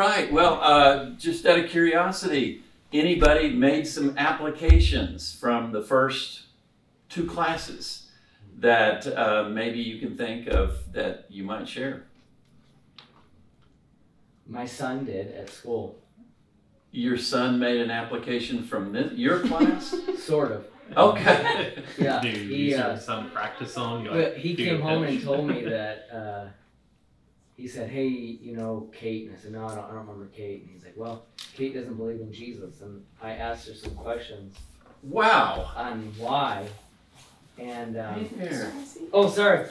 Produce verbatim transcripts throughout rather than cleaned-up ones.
right. Well, uh, just out of curiosity, anybody made some applications from the first two classes that uh, maybe you can think of that you might share? My son did at school. Your son made an application from this, your class? Sort of. Okay. Yeah. Do you He, use uh, your son practice on? You but like, he do came your home pitch? and told me that, uh, he said, hey, you know, Kate. And I said, no, I don't, I don't remember Kate. And he's like, well, Kate doesn't believe in Jesus. And I asked her some questions Wow. on why. And, um, Here. oh, sorry.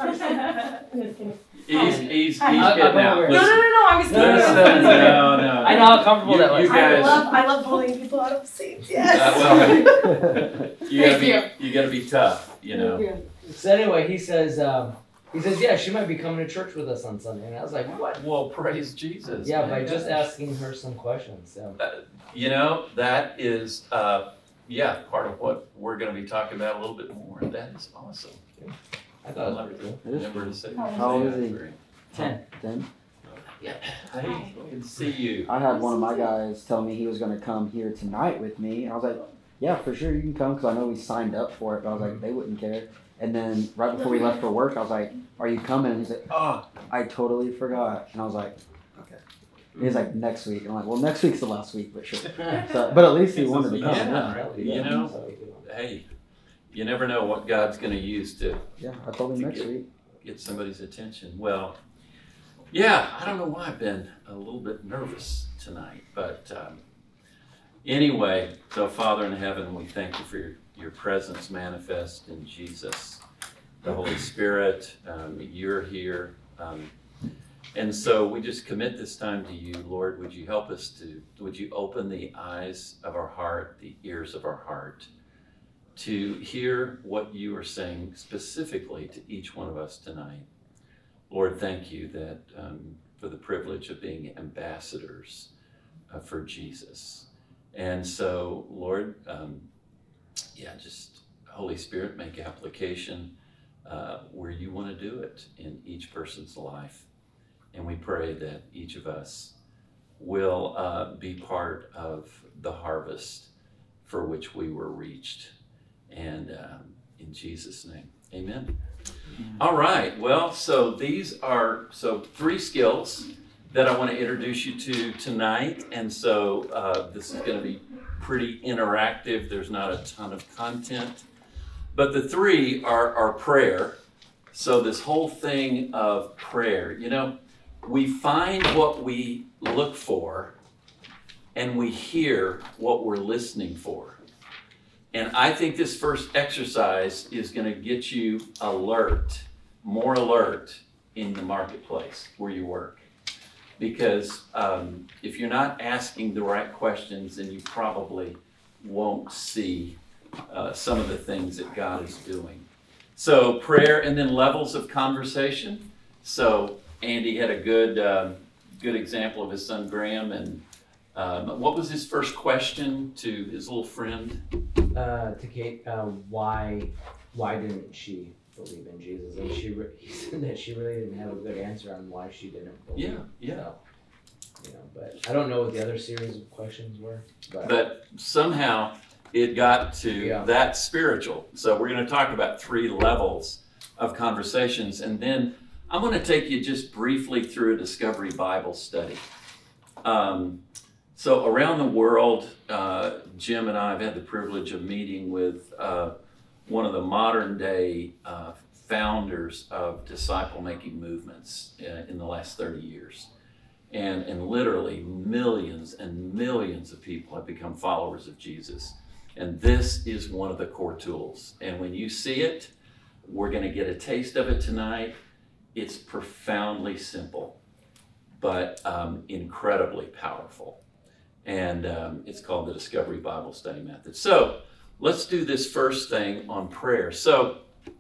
He's, he's, he's I'll- getting I'll out. go over it. No, no, Listen, no, no, I was No, no, listen, kidding. no, no. I know how comfortable You- that was. you I guys- love, I love bullying people out of seats, Uh, yes. well, you gotta Thank be, you gotta be tough, you know. So anyway, he says, um, he says, yeah, she might be coming to church with us on Sunday. And I was like, what? Well, praise Jesus. Yeah, man. by just asking her some questions. So. You know, that is, uh, yeah, part of what we're going to be talking about a little bit more. That is awesome. I thought it was pretty cool. It is Never to say. How old is he? Ten. Then Hey, good to see you. I had one of my guys tell me he was going to come here tonight with me, and I was like, yeah, for sure you can come, because I know we signed up for it, but I was like, they wouldn't care. And then right before we left for work, I was like, are you coming? And he's like, oh, I totally forgot. And I was like, okay. He's like, next week. And I'm like, well, next week's the last week, but sure. So, but at least he wanted to come. Yeah, Yeah, Right. you know, So, hey, you never know what God's going to use to yeah, I told him next week. get somebody's attention. Well, yeah, I don't know why I've been a little bit nervous tonight, but um, anyway, so Father in heaven, we thank you for your, your presence manifest in Jesus, the Holy Spirit. Um, you're here. Um, and so we just commit this time to you, Lord. Would you help us to, would you open the eyes of our heart, the ears of our heart, to hear what you are saying specifically to each one of us tonight. Lord, thank you that um, for the privilege of being ambassadors uh, for Jesus. And so, Lord, um, yeah, just Holy Spirit, make application uh, where you want to do it in each person's life. And we pray that each of us will uh, be part of the harvest for which we were reached. And um, in Jesus' name, amen. All right, well, so these are, so three skills that I want to introduce you to tonight. And so uh, this is going to be pretty interactive. There's not a ton of content. But the three are, are prayer. So this whole thing of prayer, you know, we find what we look for and we hear what we're listening for. And I think this first exercise is going to get you alert, more alert in the marketplace where you work. Because um, if you're not asking the right questions, then you probably won't see uh, some of the things that God is doing. So prayer and then levels of conversation. So Andy had a good, um, good example of his son Graham. And um, what was his first question to his little friend? Uh, to Kate, uh, why, why didn't she believe in Jesus? And she, re- he said that she really didn't have a good answer on why she didn't believe. Yeah, yeah. So, you know, but I don't know what the other series of questions were. But, But somehow it got to Yeah. that spiritual. So we're going to talk about three levels of conversations. And then I'm going to take you just briefly through a Discovery Bible study. Um, so around the world, uh, Jim and I have had the privilege of meeting with uh, one of the modern day uh, founders of disciple-making movements uh, in the last thirty years. And, and literally millions and millions of people have become followers of Jesus. And this is one of the core tools. And when you see it, we're going to get a taste of it tonight. It's profoundly simple, but um, incredibly powerful. And um, it's called the Discovery Bible Study Method. So let's do this first thing on prayer. So,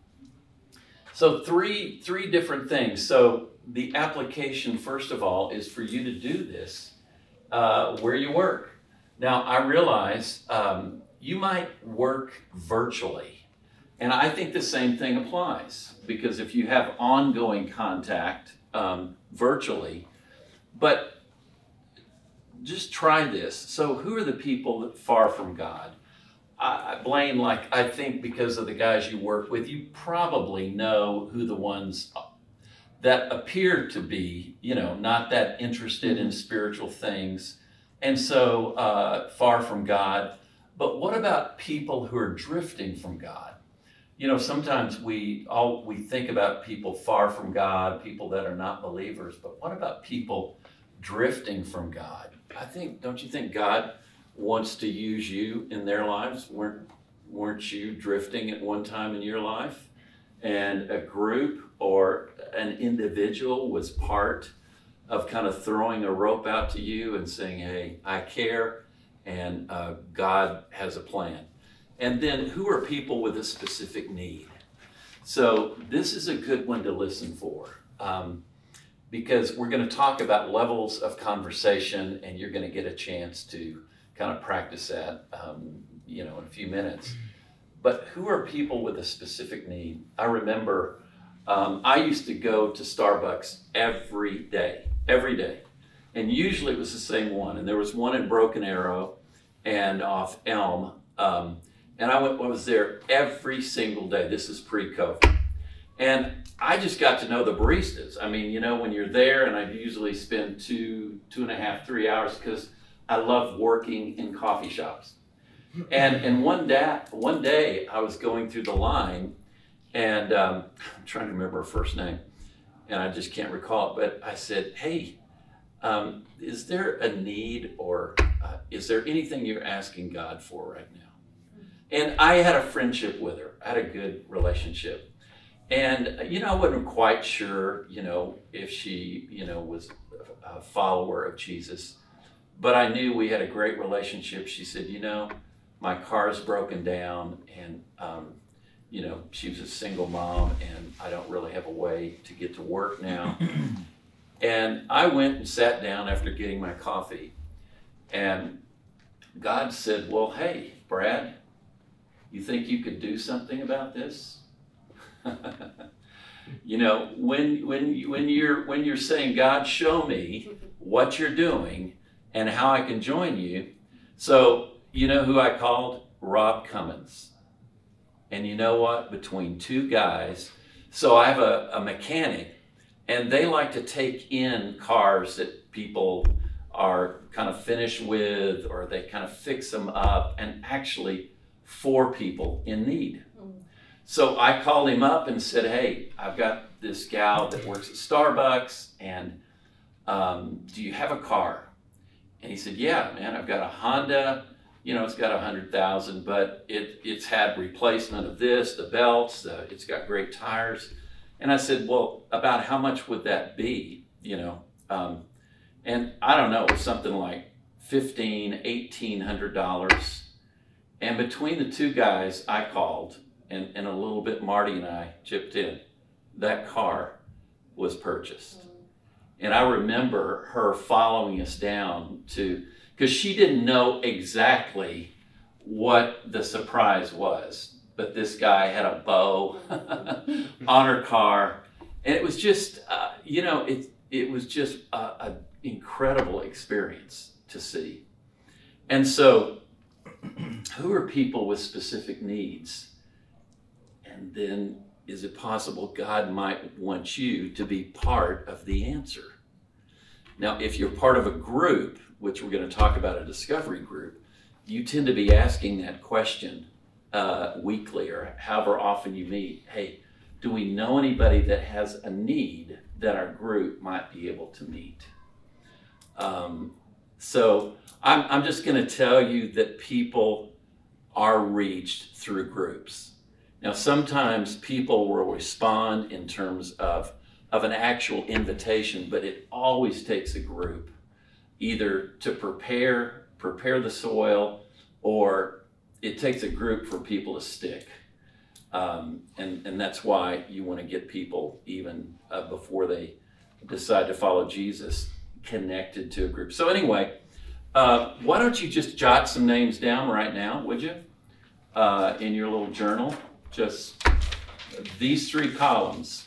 so three, three different things. So the application, first of all, is for you to do this uh, where you work. Now, I realize um, you might work virtually, and I think the same thing applies, because if you have ongoing contact um, virtually, but just try this. So who are the people that far from God? I, I Blaine, like I think because of the guys you work with, you probably know who the ones that appear to be, you know, not that interested in spiritual things, and so uh, far from God. But what about people who are drifting from God? You know, sometimes we all we think about people far from God, people that are not believers. But what about people drifting from God? I think, don't you think God wants to use you in their lives? Weren't weren't you drifting at one time in your life? And a group or an individual was part of kind of throwing a rope out to you and saying, hey, I care, and uh, God has a plan. And then who are people with a specific need? So this is a good one to listen for, um, because we're going to talk about levels of conversation, and you're going to get a chance to kind of practice that, um, you know, in a few minutes. But who are people with a specific need? I remember um, I used to go to Starbucks every day, every day. And usually it was the same one. And there was one in Broken Arrow and off Elm. Um, and I, went, I was there every single day. This is pre-COVID. And I just got to know the baristas. I mean, you know, when you're there, and I usually spend two, two and a half, three hours because I love working in coffee shops. And and one day, one day I was going through the line, and um, I'm trying to remember her first name, and I just can't recall it. But I said, "Hey, um, is there a need, or uh, is there anything you're asking God for right now?" And I had a friendship with her. I had a good relationship, and you know, I wasn't quite sure, you know, if she, you know, was a follower of Jesus, but I knew we had a great relationship. She said, "You know, my car's broken down, and um, you know, she was a single mom, and I don't really have a way to get to work now." And I went and sat down after getting my coffee, and God said, "Well, hey, Brad, you think you could do something about this?" You know, when when you, when you're when you're saying, "God, show me what you're doing and how I can join you," so. You know who I called? Rob Cummins. And you know what? Between two guys, so I have a, a mechanic, and they like to take in cars that people are kind of finished with, or they kind of fix them up, and actually for people in need. So I called him up and said, "Hey, I've got this gal that works at Starbucks, and um, do you have a car?" And he said, "Yeah, man, I've got a Honda. You know, it's got a hundred thousand, but it, it's had replacement of this, the belts, uh, it's got great tires." And I said, "Well, about how much would that be?" You know, um, and I don't know, it was something like fifteen, eighteen hundred dollars. And between the two guys I called, and, and a little bit Marty and I chipped in, that car was purchased. And I remember her following us down to, because she didn't know exactly what the surprise was, but this guy had a bow on her car, and it was just, uh, you know, it it was just an incredible experience to see. And so, who are people with specific needs? And then, is it possible God might want you to be part of the answer? Now, if you're part of a group, which we're going to talk about, a discovery group, you tend to be asking that question uh, weekly or however often you meet. Hey, do we know anybody that has a need that our group might be able to meet? Um, so I'm, I'm just going to tell you that people are reached through groups. Now, sometimes people will respond in terms of, of an actual invitation, but it always takes a group either to prepare, prepare the soil, or it takes a group for people to stick. Um, and, and that's why you want to get people, even uh, before they decide to follow Jesus, connected to a group. So anyway, uh, why don't you just jot some names down right now, would you? Uh, in your little journal, just these three columns.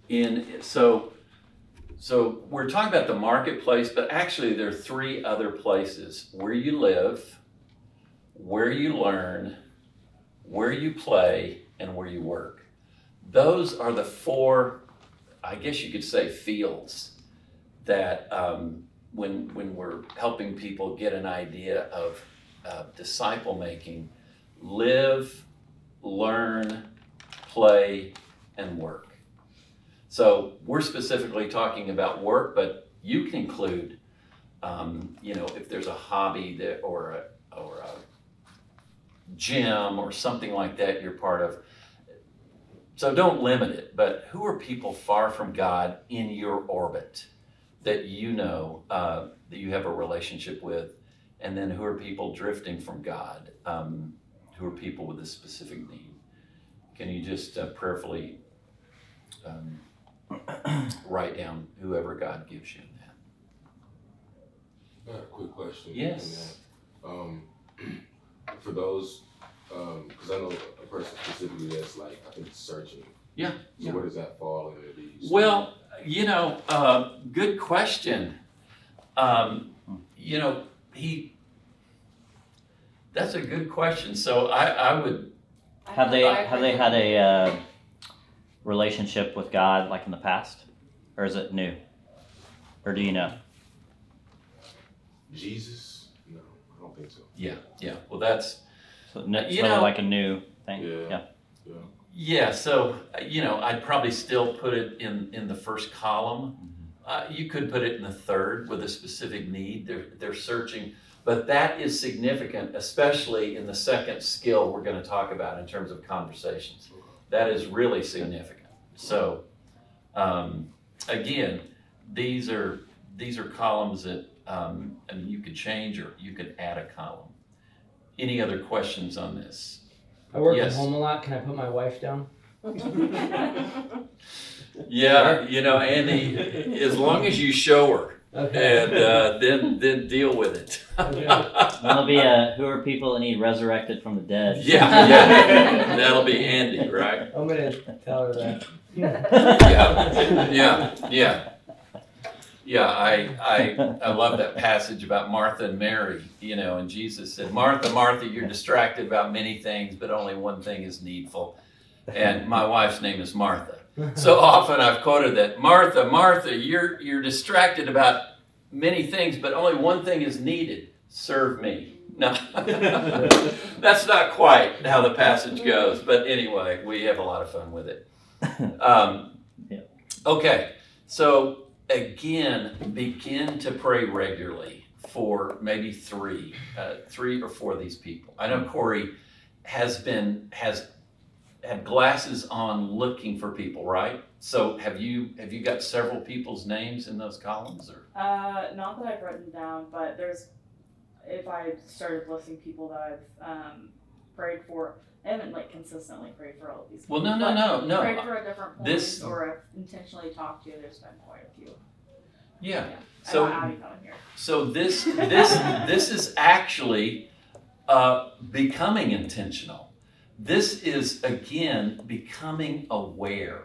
in so so we're talking about the marketplace, but actually there are three other places: where you live, where you learn, where you play, and where you work. Those are the four, I guess you could say, fields that um, when when we're helping people get an idea of uh, disciple making, live, learn, play, and work. So we're specifically talking about work, but you can include, um, you know, if there's a hobby that or a, or a gym or something like that you're part of. So don't limit it, but who are people far from God in your orbit that you know uh, that you have a relationship with? And then who are people drifting from God? Um, who are people with a specific need? Can you just uh, prayerfully um, write down whoever God gives you in that? I have a quick question. Yes. Um, for those, because um, I know a person specifically that's like, I think searching. Yeah. So yeah. where does that fall in these? Well, you know, uh, good question. Um, you know, he, that's a good question. So I, I would, Have they have they had a uh, relationship with God like in the past, or is it new, or do you know? Jesus? No, I don't think so. yeah, yeah. Well, that's, So n- it's You really know- like a new thing. Yeah. Yeah. Yeah. yeah. So, uh, you know, I'd probably still put it in, in the first column. Uh, you could put it in the third with a specific need. They're, they're searching, but that is significant, especially in the second skill we're going to talk about in terms of conversations. That is really significant. So, um, again, these are these are columns that um, and you could change or you could add a column. Any other questions on this? I work Yes. from home a lot. Can I put my wife down? Yeah, you know, Andy, as long as you show her, Okay. and uh, then then deal with it. Okay. That'll be a who are people that need resurrected from the dead? Yeah, yeah, that'll be Andy, right? I'm gonna tell her that. Yeah, yeah, yeah. Yeah, I, I, I love that passage about Martha and Mary, you know, and Jesus said, Martha, Martha, you're distracted about many things, but only one thing is needful. And my wife's name is Martha. So often I've quoted that, Martha, Martha, you're, you're distracted about many things, but only one thing is needed, serve me. No, that's not quite how the passage goes, but anyway, we have a lot of fun with it. Um, Yeah. Okay, so again, begin to pray regularly for maybe three, uh, three or four of these people. I know Corey has been, has had glasses on looking for people, right? So have you, have you got several people's names in those columns or? Uh, not that I've written down, but there's, if I started listing people that I've um, prayed for, I haven't like consistently prayed for all of these people. Well, no, no, but no, no. Prayed for a different point This- or I've intentionally talked to, there's been quite a few. Yeah. Yeah. So- I don't have any coming here. So this this this is actually uh, becoming intentional. This is again becoming aware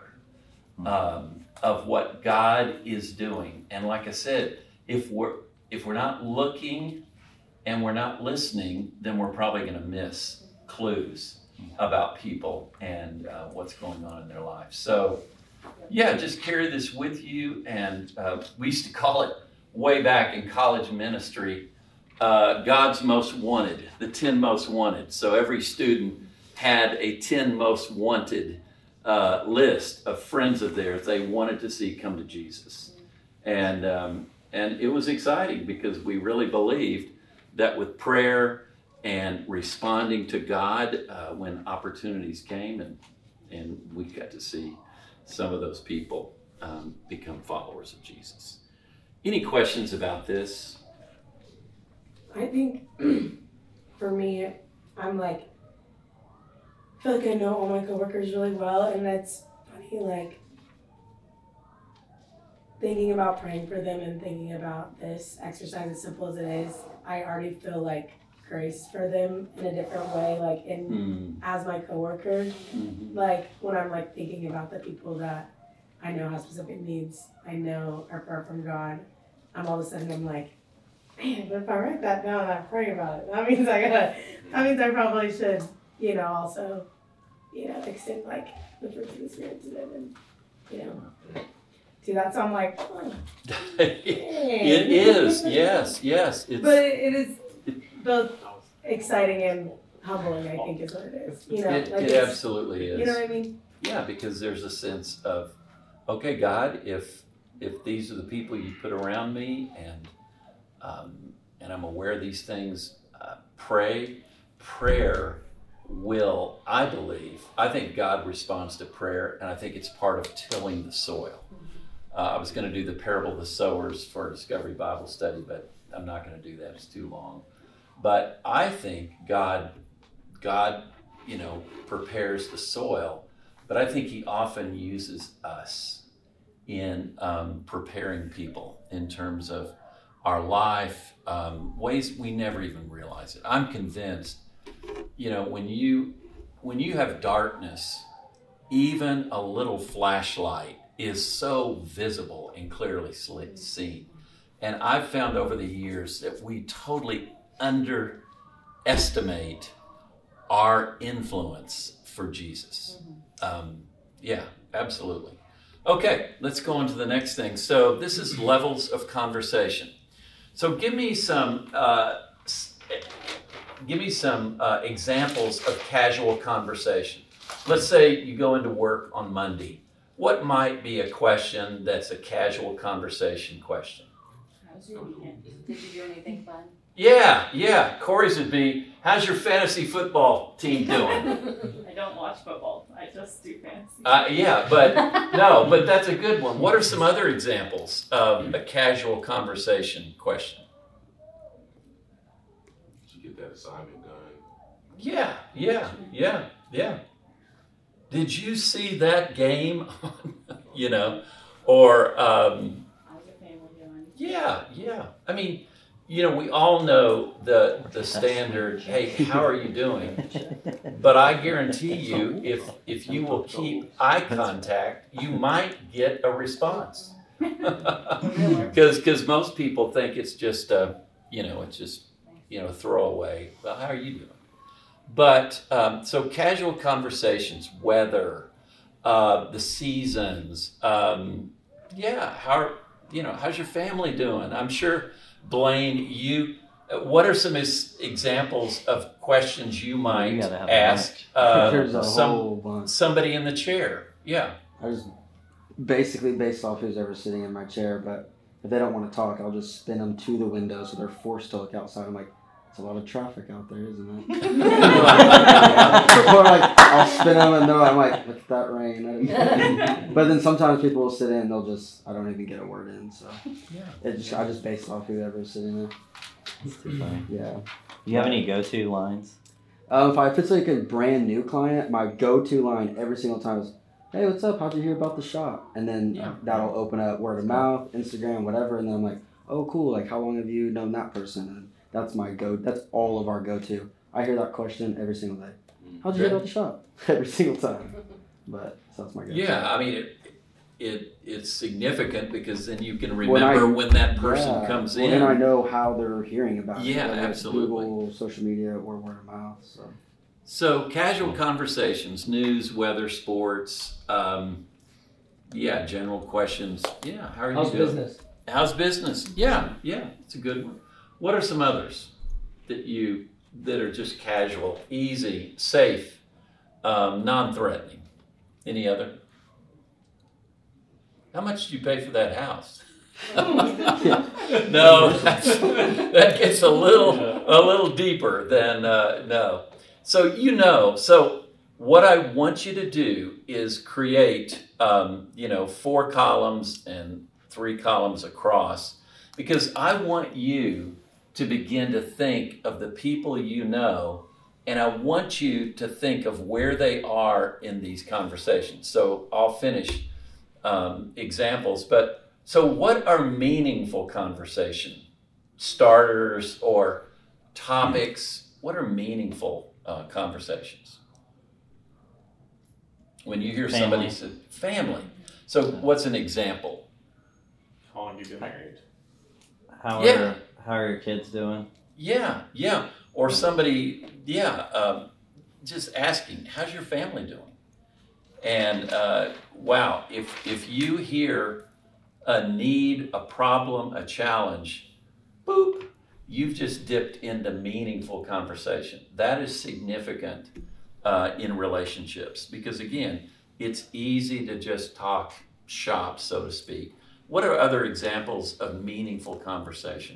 um, of what God is doing. And like I said, if we're if we're not looking and we're not listening, then we're probably going to miss clues about people and uh, what's going on in their lives. So yeah, just carry this with you. And uh, we used to call it way back in college ministry, uh, God's most wanted, the ten most wanted. So every student had a ten most wanted uh, list of friends of theirs they wanted to see come to Jesus. And, um, and it was exciting because we really believed that with prayer and responding to God uh, when opportunities came, and, and we got to see some of those people um, become followers of Jesus. Any questions about this? I think for me, I'm like, I feel like I know all my coworkers really well, and that's funny, like thinking about praying for them and thinking about this exercise, as simple as it is, I already feel like grace for them in a different way, like in Mm, as my coworker, mhm. like when I'm like thinking about the people that I know have specific needs, I know are far from God, I'm all of a sudden I'm like, man, but if I write that down and I pray about it, that means I gotta, that means I probably should, you know, also, you know, extend like the fruit of the Spirit to them and, you know, do that. So I'm like, oh, It is, yes, yes. It's, but it, it is both exciting and humbling, I think is what it is. You know, it, like it it's- absolutely is. you know what I mean? Yeah, because there's a sense of, okay, God, if if these are the people you put around me, and um, and I'm aware of these things, uh, pray. Prayer will, I believe, I think God responds to prayer, and I think it's part of tilling the soil. Uh, I was going to do the parable of the sowers for Discovery Bible Study, but I'm not going to do that. It's too long. But I think God, God, you know, prepares the soil, but I think He often uses us in um, preparing people in terms of our life, um, ways we never even realize it. I'm convinced, you know, when you when you have darkness, even a little flashlight is so visible and clearly sli- seen. And I've found over the years that we totally underestimate our influence for Jesus. Um, yeah, absolutely. Okay, let's go on to the next thing. So this is levels of conversation. So give me some, uh, s- give me some uh, examples of casual conversation. Let's say you go into work on Monday. What might be a question that's a casual conversation question? How's your weekend? Did you do anything fun? Yeah, yeah. Corey's would be, how's your fantasy football team doing? I don't watch football. I just do fantasy. Uh, yeah, but no, but that's a good one. What are some other examples of a casual conversation question? Did you get that assignment done? Yeah, yeah, yeah, yeah. Did you see that game? You know, or um, How's your family doing? yeah, yeah. I mean, you know, we all know the the standard. Hey, how are you doing? But I guarantee you, if if you will keep eye contact, you might get a response. Because because most people think it's just a, you know, it's just, you know, throwaway. Well, how are you doing? But um, so casual conversations, weather, uh, the seasons, um, yeah. How you know? How's your family doing? I'm sure, Blaine. You. What are some is, examples of questions you might You gotta have a ask uh, There's a some whole bunch. somebody in the chair? Yeah. I just basically based off who's ever sitting in my chair, but if they don't want to talk, I'll just spin them to the window so they're forced to look outside. I'm like, it's a lot of traffic out there, isn't it? Or like, I'll spin them and no, I'm like, look at that rain. But then sometimes people will sit in, they'll just, I don't even get a word in. So Yeah. it just, I just based off whoever's sitting there. That's too funny. Yeah. Do you have any go-to lines? Um, if I if it's like a brand new client, my go-to line every single time is, "Hey, what's up? How'd you hear about the shop?" And then Yeah. that'll open up word of mouth, Instagram, whatever. And then I'm like, "Oh, cool. Like, how long have you known that person?" And that's my go. That's all of our go-to. I hear that question every single day. How'd you hear about the shop? Every single time. But so that's my go-to. Yeah, I mean, it, it it's significant because then you can When I- remember when, that person Yeah. comes well, in. then I know how they're hearing about it. Yeah, whether it's absolutely. Google, social media, or word of mouth. So. So casual conversations, news, weather, sports, um, yeah, general questions. Yeah, how are you How's doing? business? How's business? Yeah, yeah, it's a good one. What are some others that you that are just casual, easy, safe, um, non-threatening? Any other? How much did you pay for that house? No, that's, that gets a little a little deeper than uh, no. So you know, so what I want you to do is create, um, you know, four columns and three columns across, because I want you to begin to think of the people you know, and I want you to think of where they are in these conversations. So I'll finish um, examples, but so what are meaningful conversation starters or topics? What are meaningful uh, conversations? When you hear somebody Family. say family. So what's an example? How long you been married? How are Yeah. how are your kids doing? Yeah, yeah. Or somebody, yeah, um, just asking, how's your family doing? And uh, wow, if if you hear a need, a problem, a challenge, boop, you've just dipped into meaningful conversation. That is significant uh, in relationships because again, it's easy to just talk shop, so to speak. What are other examples of meaningful conversation?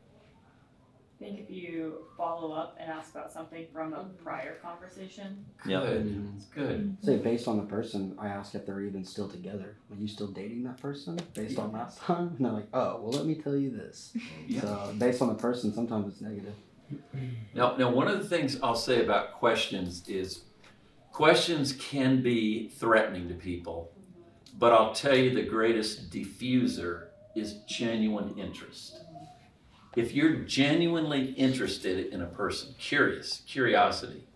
I think if you follow up and ask about something from a prior conversation. Yep. Good, it's good. Say based on the person, I ask if they're even still together. Are you still dating that person based on last time? And they're like, oh, well, let me tell you this. Yeah. So based on the person, sometimes it's negative. Now, now, one of the things I'll say about questions is questions can be threatening to people, but I'll tell you the greatest diffuser is genuine interest. If you're genuinely interested in a person, curious, curiosity,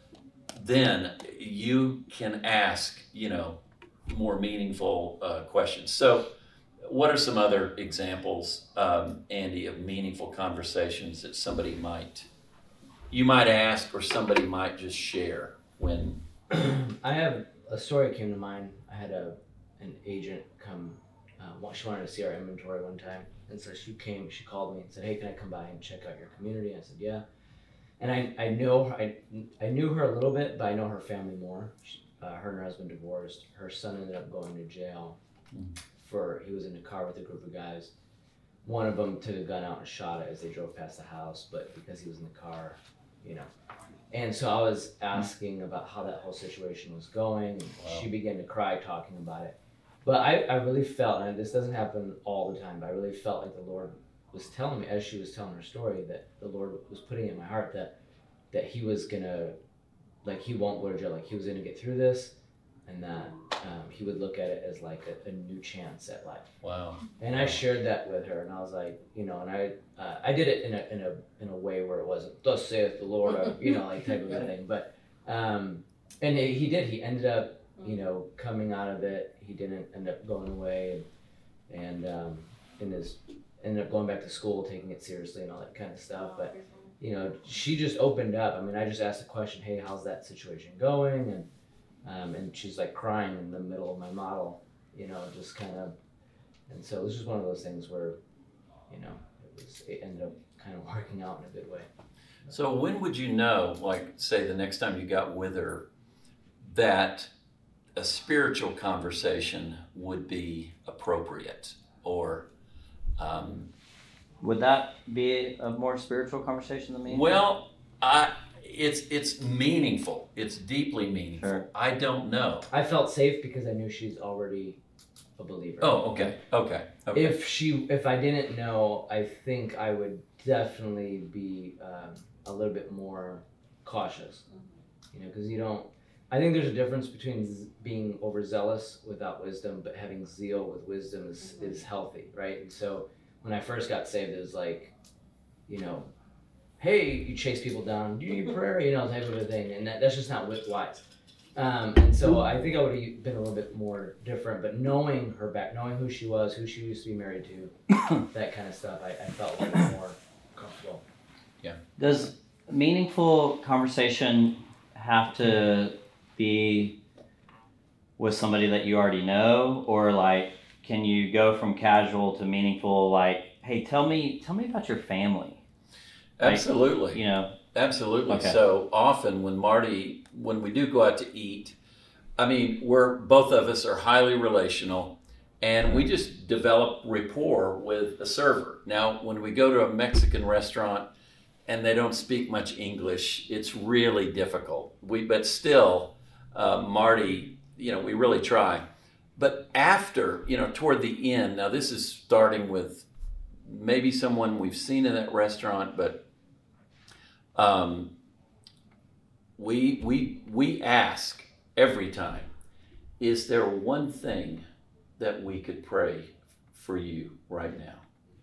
then you can ask, you know, more meaningful uh, questions. So, what are some other examples, um, Andy, of meaningful conversations that somebody might, you might ask, or somebody might just share when? I have a story that came to mind. I had a an agent come. Uh, wa- she wanted to see our inventory one time, and so she came. She called me and said, "Hey, can I come by and check out your community?" I said, "Yeah." And I I know her, I I knew her a little bit, but I know her family more. She, uh, her and her husband divorced. Her son ended up going to jail for he was in a car with a group of guys. One of them took a gun out and shot it as they drove past the house, but because he was in the car, you know. And so I was asking about how that whole situation was going. Wow. She began to cry talking about it. But I, I really felt, and this doesn't happen all the time, but I really felt like the Lord was telling me, as she was telling her story, that the Lord was putting in my heart that that he was gonna, like he won't go to jail, like he was gonna get through this, and that um, he would look at it as like a, a new chance at life. Wow. And I shared that with her, and I was like, you know, and I uh, I did it in a in a in a way where it wasn't "Thus saith the Lord," or, you know, like type of a thing. But um, and it, he did. He ended up, you know, coming out of it. He didn't end up going away, and and um, in his ended up going back to school, taking it seriously, and all that kind of stuff. But you know, she just opened up. I mean, I just asked the question, "Hey, how's that situation going?" And um, and she's like crying in the middle of my model, you know, just kind of. And so it was just one of those things where, you know, it was it ended up kind of working out in a good way. So when would you know, like say the next time you got with her, that a spiritual conversation would be appropriate? Or um, Would that be a more spiritual conversation than me? well, I it's it's meaningful. It's deeply meaningful. Sure. I don't know. I felt safe because I knew she's already a believer. Oh, okay, okay, okay. If she, if I didn't know, I think I would definitely be um, a little bit more cautious. You know, because you don't. I think there's a difference between z- being overzealous without wisdom, but having zeal with wisdom is is healthy, right? And so when I first got saved, it was like, you know, hey, you chase people down, do you need prayer, you know, type of a thing, and that, that's just not wi- wise. Um, and so I think I would have been a little bit more different, but knowing her back, knowing who she was, who she used to be married to, that kind of stuff, I, I felt a little bit more comfortable. Does meaningful conversation have to be with somebody that you already know, or like can you go from casual to meaningful, like, hey, tell me tell me about your family? Like, Absolutely. you know, Absolutely. Okay. So often when Marty, when we do go out to eat, I mean, we're both of us are highly relational, and we just develop rapport with a server. Now, when we go to a Mexican restaurant and they don't speak much English, it's really difficult. We, but still, uh, Marty, you know, we really try. But after, you know, toward the end, now this is starting with maybe someone we've seen in that restaurant, but um, we we we ask every time, is there one thing that we could pray for you right now?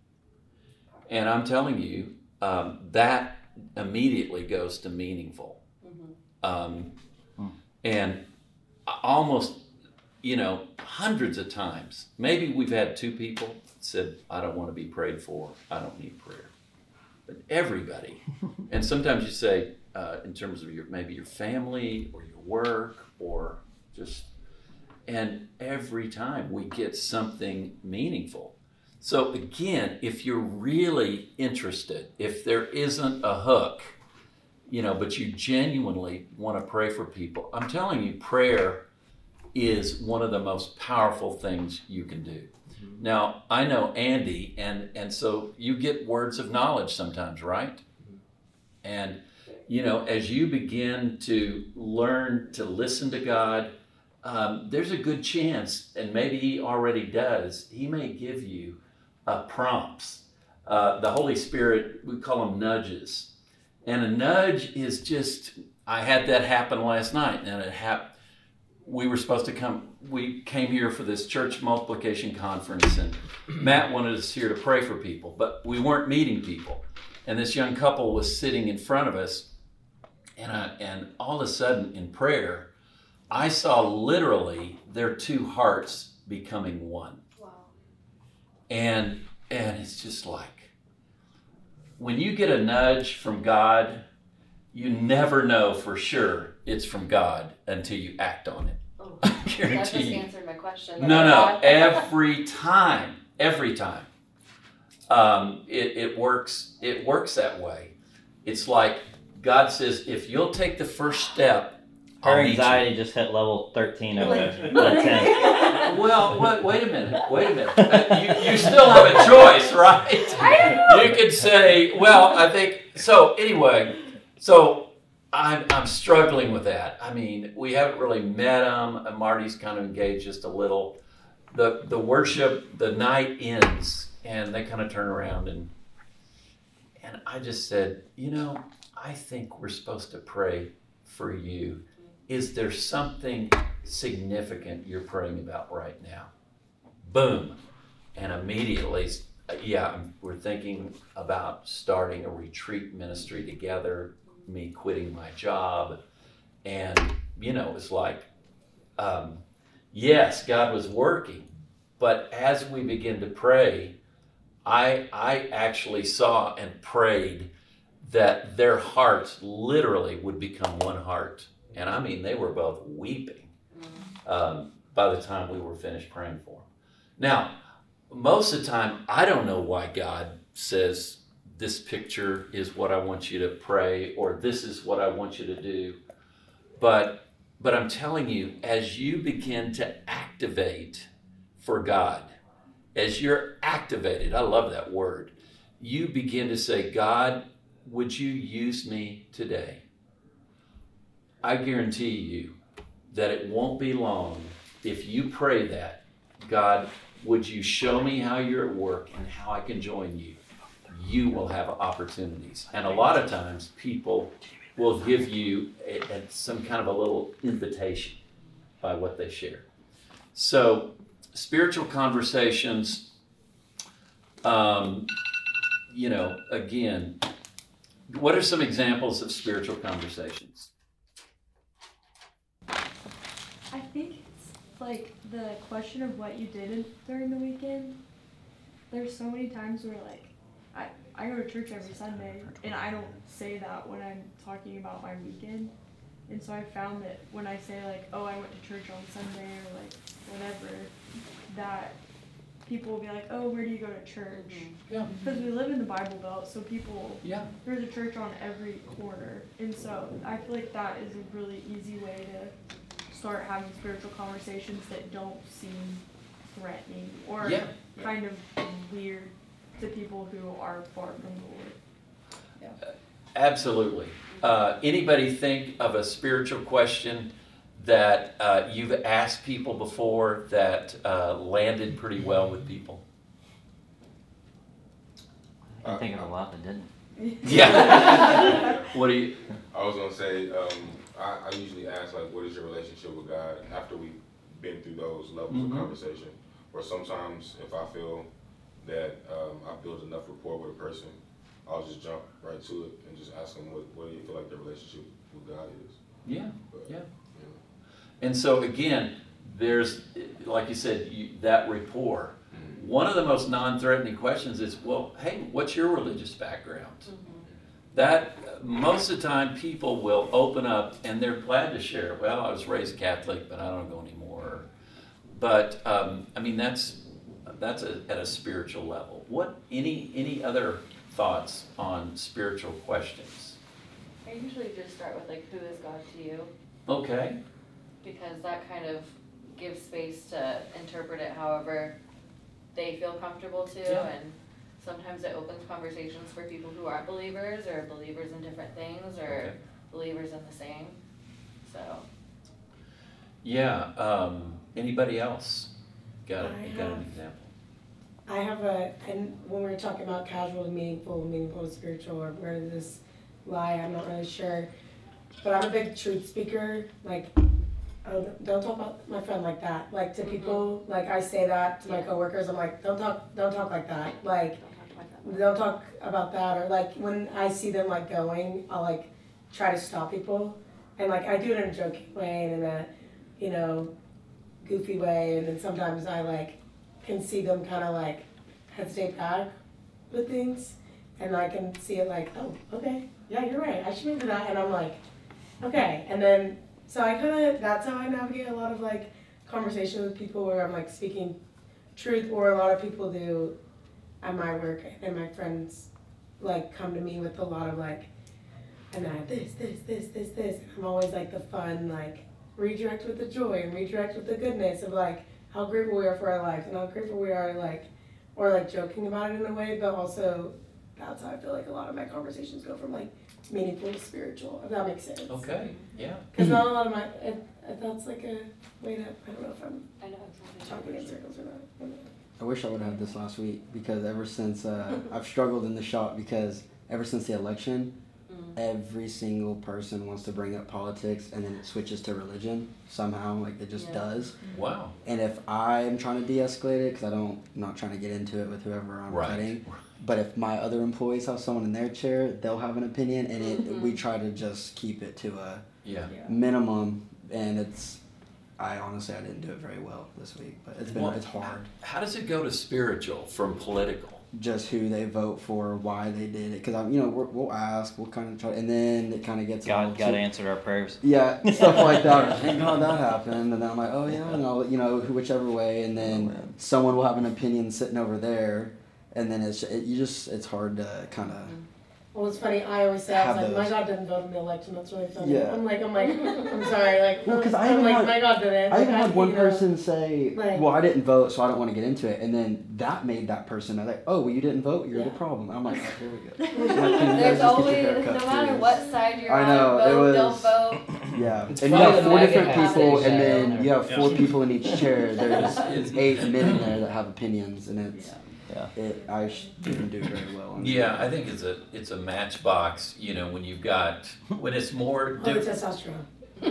And I'm telling you, um, that immediately goes to meaningful. Um, Hmm. and almost you know, hundreds of times, maybe we've had two people that said, I don't want to be prayed for. I don't need prayer. But everybody. And sometimes you say, uh, in terms of your maybe your family or your work or just, and every time we get something meaningful. So again, if you're really interested, if there isn't a hook, you know, but you genuinely want to pray for people, I'm telling you, prayer is one of the most powerful things you can do. Mm-hmm. Now, I know Andy, and, and so you get words of knowledge sometimes, right? Mm-hmm. And, you know, as you begin to learn to listen to God, um, there's a good chance, and maybe he already does, he may give you uh, prompts. Uh, the Holy Spirit, we call them nudges. And a nudge is just, I had that happen last night, and it happened. We were supposed to come, we came here for this church multiplication conference, and Matt wanted us here to pray for people, but we weren't meeting people. And this young couple was sitting in front of us, and I, and all of a sudden in prayer, I saw literally their two hearts becoming one. Wow. And and it's just like, when you get a nudge from God, you never know for sure it's from God until you act on it. Oh, I that just guarantee you. answered my question. No, no, every time, every time. Um, it, it works, it works that way. It's like God says, if you'll take the first step, Her I'll meet you. anxiety just hit level thirteen over Like- the ten. Well, wait, wait a minute, wait a minute. Uh, you, you still have a choice, right? I don't know. You could say, well, I think, so anyway, so I'm, I'm struggling with that. I mean, we haven't really met him. Marty's kind of engaged just a little. The, the worship, the night ends, and they kind of turn around, and and I just said, you know, I think we're supposed to pray for you. Is there something significant you're praying about right now? Boom. And immediately, yeah, we're thinking about starting a retreat ministry together, me quitting my job. And, you know, it's like, um, yes, God was working. But as we begin to pray, I, I actually saw and prayed that their hearts literally would become one heart. And I mean, they were both weeping um, by the time we were finished praying for them. Now, most of the time, I don't know why God says, this picture is what I want you to pray, or this is what I want you to do. But, but I'm telling you, as you begin to activate for God, as you're activated, I love that word, you begin to say, God, would you use me today? I guarantee you that it won't be long if you pray that, God, would you show me how you're at work and how I can join you? You will have opportunities. And a lot of times people will give you a, a, some kind of a little invitation by what they share. So spiritual conversations, um, you know, again, what are some examples of spiritual conversations? I think it's like the question of what you did in, during the weekend. There's so many times where like I, I go to church every Sunday and I don't say that when I'm talking about my weekend. And so I found that when I say like, oh, I went to church on Sunday or like whatever, that people will be like, oh, where do you go to church? Yeah. Because we live in the Bible Belt, so people, Yeah. there's a church on every corner. And so I feel like that is a really easy way to start having spiritual conversations that don't seem threatening or Yeah. kind of weird to people who are far from the Lord. Absolutely. Uh, anybody think of a spiritual question that uh, you've asked people before that uh, landed pretty well with people? I can think of a lot that didn't. Yeah. What do you? I was gonna say, um, I, I usually ask like, what is your relationship with God after we've been through those levels Mhm. of conversation. Or sometimes if I feel that um, I built enough rapport with a person, I'll just jump right to it and just ask them what, what do you feel like their relationship with God is. Yeah. But, Yeah. you know. And so again, there's, like you said, you, that rapport. One of the most non-threatening questions is, well, hey, what's your religious background? That, most of the time, people will open up and they're glad to share. Well, I was raised Catholic, but I don't go anymore. But, um, I mean, that's that's a, at a spiritual level. What, any any other thoughts on spiritual questions? I usually just start with like, who is God to you? Okay. Because that kind of gives space to interpret it however they feel comfortable to, Yeah. and sometimes it opens conversations for people who aren't believers or believers in different things or Okay. believers in the same. So Yeah. Um, anybody else? Got, a, I got an have- example? I have a, and when we were talking about casual to meaningful, meaningful to spiritual, or where does this lie, I'm not really sure. But I'm a big truth speaker. Like, oh, don't talk about my friend like that. Like, to people, like, I say that to my Yeah. coworkers. I'm like, don't talk, don't talk like that. Like, don't talk about that. don't talk about that. Or, like, when I see them, like, going, I'll, like, try to stop people. And, like, I do it in a joking way and in a, you know, goofy way. And then sometimes I, like, can see them kind of like hesitate back with things, and I can see it like, oh, okay, yeah, you're right, I should maybe do that, and I'm like, okay, and then so I kind of, that's how I navigate a lot of like conversations with people where I'm like speaking truth, or a lot of people do at my work, and my friends like come to me with a lot of like, and I this, this, this, this, this, and I'm always like the fun like redirect with the joy and redirect with the goodness of like how grateful we are for our lives and how grateful we are, like, or like joking about it in a way, but also that's how I feel like a lot of my conversations go from like meaningful to spiritual, if that makes sense. Okay. Yeah. Because not a lot of my, it, it, that's like a way to, I don't know if I'm I know exactly. talking in circles or not. I don't know. I wish I would have had this last week because ever since uh, I've struggled in the shop because ever since the election, Mm. every single person wants to bring up politics and then it switches to religion somehow, like it just Yeah. does. Wow. And if I'm trying to de-escalate it, because I don't, I'm not trying to get into it with whoever I'm Right. cutting, but if my other employees have someone in their chair, they'll have an opinion, and it Mhm. we try to just keep it to a Yeah. minimum, and it's. I honestly I didn't do it very well this week, but it's been Well, it's hard. How does it go to spiritual from political? Just who they vote for, why they did it, because I'm you know we're, we'll ask, we'll kind of try, and then it kind of gets all God, God too- answered our prayers. Yeah, stuff like that. Thank God that happened, and then I'm like, oh yeah, and I'll, you know, whichever way, and then Oh, man. someone will have an opinion sitting over there, and then it's it, you just it's hard to kind of. Well, it's funny, I always say, I was Have like, my those. God didn't vote in the election, that's really funny. Yeah. I'm like, I'm like, I'm sorry, like, Well, 'cause I I'm even like, had- my God didn't. I even Like, had one you know, person say, like- "Well, I didn't vote, so I don't want to get into it," and then that made that person I'm like, "Oh, well, you didn't vote. You're the Yeah. problem." I'm like, oh, "Here we go." Like, can you guys There's just get your always, haircut, no matter please? what side you're I on, know, it vote, was- don't vote. Yeah, It's and you funny have the four way different it people, happens, and yeah. then you have four Yeah. people in each chair. There's eight men in there that have opinions, and it's Yeah. it. I sh- didn't do very well. On it. Yeah, I think it's a it's a matchbox. You know, when you've got when it's more. Oh, the Di- testosterone.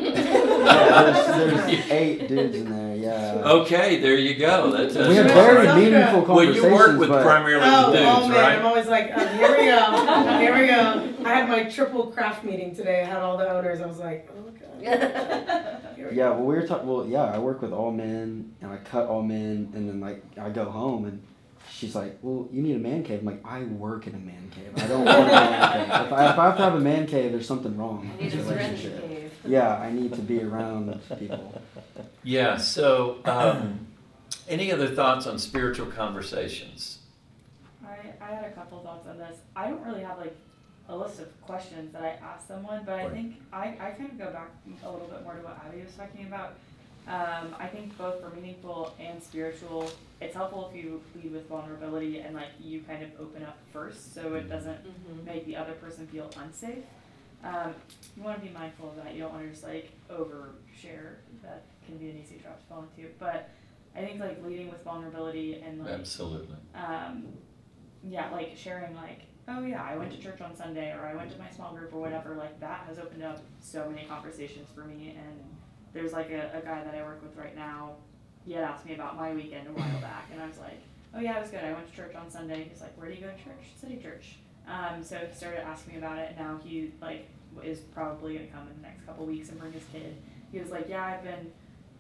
Yeah, there's, there's eight dudes in there. Yeah. okay, there you go. That's We have Sure. very Sounds meaningful well, conversations, you work with but primarily Oh, with dudes, oh man, right? I'm always like, oh, here we go, here we go. I had my triple craft meeting today. I had all the owners. I was like, oh god. Here we yeah, go. well, we were talking. Well, yeah, I work with all men, and I cut all men, and then like I go home, and she's like, "Well, you need a man cave." I'm like, "I work in a man cave. I don't want a man cave. If I, if I have to have a man cave, there's something wrong I with need this a serenity relationship." cave. Yeah, I need to be around people. Yeah. So, um, any other thoughts on spiritual conversations? I, I had a couple thoughts on this. I don't really have like a list of questions that I ask someone, but I Right. think I, I kind of go back a little bit more to what Abby was talking about. Um, I think both for meaningful and spiritual, it's helpful if you lead with vulnerability and like you kind of open up first so it doesn't Mhm. make the other person feel unsafe. Um, you want to be mindful of that. You don't want to just like overshare. That can be an easy trap to fall into. But I think like leading with vulnerability and like Absolutely. um, yeah, like sharing like, oh yeah, I went to church on Sunday or I went to my small group or whatever, like that has opened up so many conversations for me. And there's like a, a guy that I work with right now, he had asked me about my weekend a while back and I was like, oh yeah, it was good. I went to church on Sunday. He's like, where do you go to church? City Church. Um, so he started asking me about it and now he like is probably gonna come in the next couple weeks and bring his kid. He was like, yeah, I've been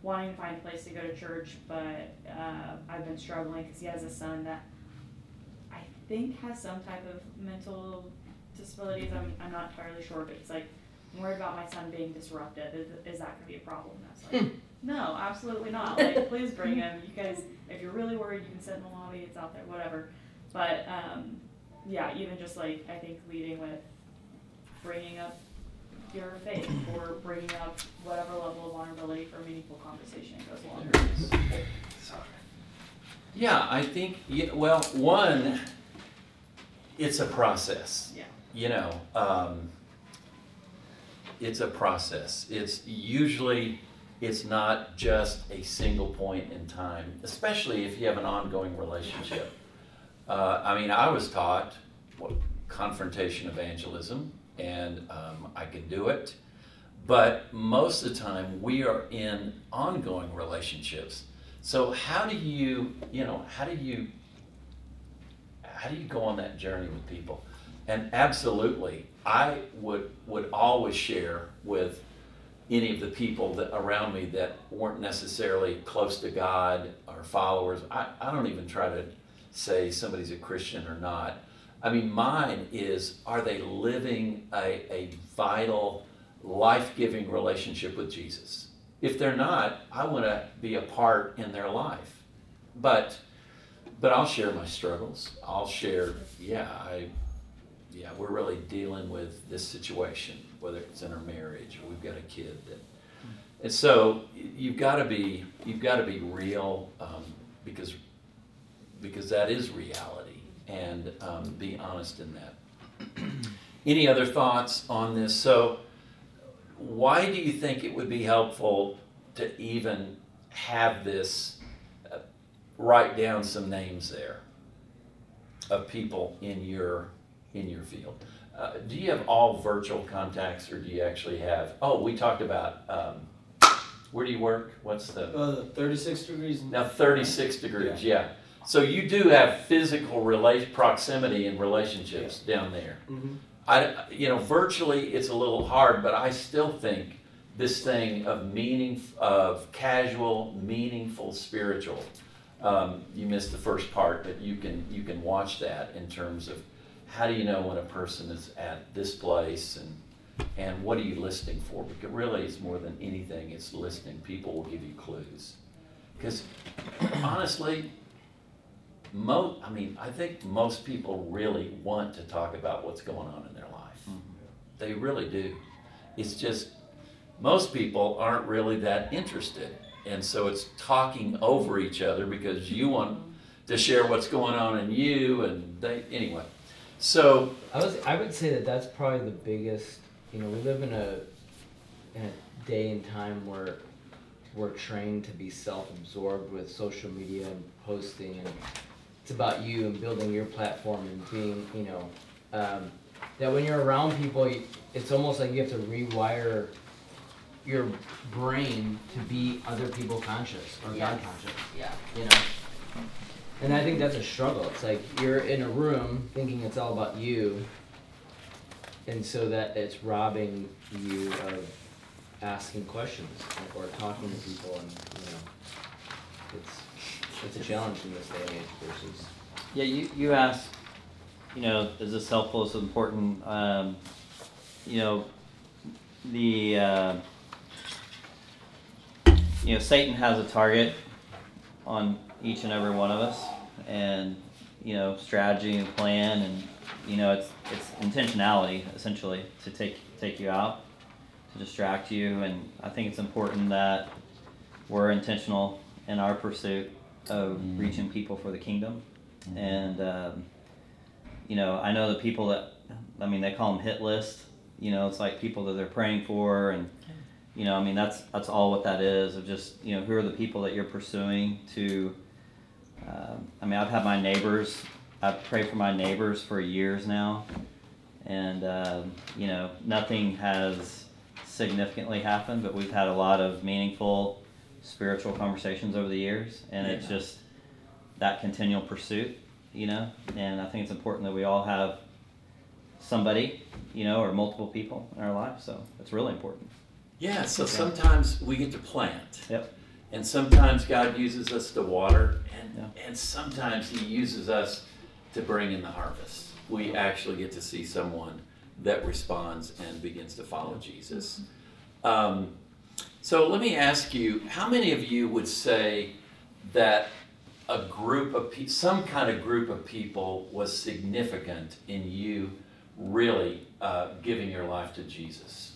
wanting to find a place to go to church, but uh, I've been struggling because he has a son that I think has some type of mental disabilities. I'm, I'm not entirely sure, but it's like, I'm worried about my son being disrupted. Is, is that going to be a problem? And I was like, no, absolutely not. Like, please bring him. You guys, if you're really worried, you can sit in the lobby. It's out there, whatever. But um, yeah, even just like, I think leading with bringing up your faith or bringing up whatever level of vulnerability for meaningful conversation goes along. There it is. Sorry. Yeah, I think, yeah, well, one, it's a process. Yeah. You know, um, it's a process. It's usually, it's not just a single point in time, especially if you have an ongoing relationship. Uh, I mean, I was taught what, confrontation evangelism, and um, I can do it. But most of the time, we are in ongoing relationships. So how do you, you know, how do you, how do you go on that journey with people? And absolutely, I would would always share with any of the people that around me that weren't necessarily close to God or followers. I, I don't even try to say somebody's a Christian or not. I mean, mine is, are they living a, a vital, life-giving relationship with Jesus? If they're not, I want to be a part in their life. But but I'll share my struggles. I'll share, yeah, I yeah, we're really dealing with this situation, whether it's in our marriage or we've got a kid that, and so you've got to be you've got to be real, um, because because that is reality, and um, be honest in that. Any other thoughts on this? So why do you think it would be helpful to even have this, uh, write down some names there of people in your in your field? Uh, do you have all virtual contacts, or do you actually have, oh, we talked about, um, where do you work? What's the? Uh, thirty-six degrees. Now thirty-six degrees, yeah. So you do have physical rela- proximity and relationships yeah. down there. Mm-hmm. I, you know, virtually it's a little hard, but I still think this thing of meaning, of casual, meaningful, spiritual. Um, you missed the first part, but you can you can watch that in terms of how do you know when a person is at this place, and and what are you listening for? Because really, it's more than anything, it's listening. People will give you clues. Because honestly, Mo, I mean, I think most people really want to talk about what's going on in their life. Mm-hmm. They really do. It's just, most people aren't really that interested. And so it's talking over each other because you want to share what's going on in you, and they, anyway. So I was, I would say that that's probably the biggest, you know, we live in a, in a day and time where we're trained to be self-absorbed with social media and posting, and it's about you and building your platform and being, you know, um, that when you're around people, you, it's almost like you have to rewire your brain to be other people conscious or Yes. God conscious, Yeah. you know? And I think that's a struggle. It's like you're in a room thinking it's all about you, and so that it's robbing you of asking questions or talking to people, and, you know, it's it's a challenge in this day and age versus. Yeah, you, you asked, you know, is this helpful, is it important? Um, you know, the, uh, you know, Satan has a target on each and every one of us, and, you know, strategy and plan, and, you know, it's it's intentionality, essentially, to take take you out, to distract you, and I think it's important that we're intentional in our pursuit of mm. reaching people for the kingdom. Mm. And, um, you know, I know the people that, I mean, they call them hit list, you know, it's like people that they're praying for, and, you know, I mean, that's that's all what that is, of just, you know, who are the people that you're pursuing to, um, I mean, I've had my neighbors, I've prayed for my neighbors for years now, and, um, you know, nothing has significantly happened, but we've had a lot of meaningful spiritual conversations over the years, and yeah. it's just that continual pursuit, you know, and I think it's important that we all have somebody, you know, or multiple people in our life, so it's really important. Yeah, so sometimes we get to plant. Yep. And sometimes God uses us to water, and, Yeah. and sometimes He uses us to bring in the harvest. We actually get to see someone that responds and begins to follow Jesus. Um, so let me ask you, how many of you would say that a group of pe- some kind of group of people was significant in you really uh, giving your life to Jesus?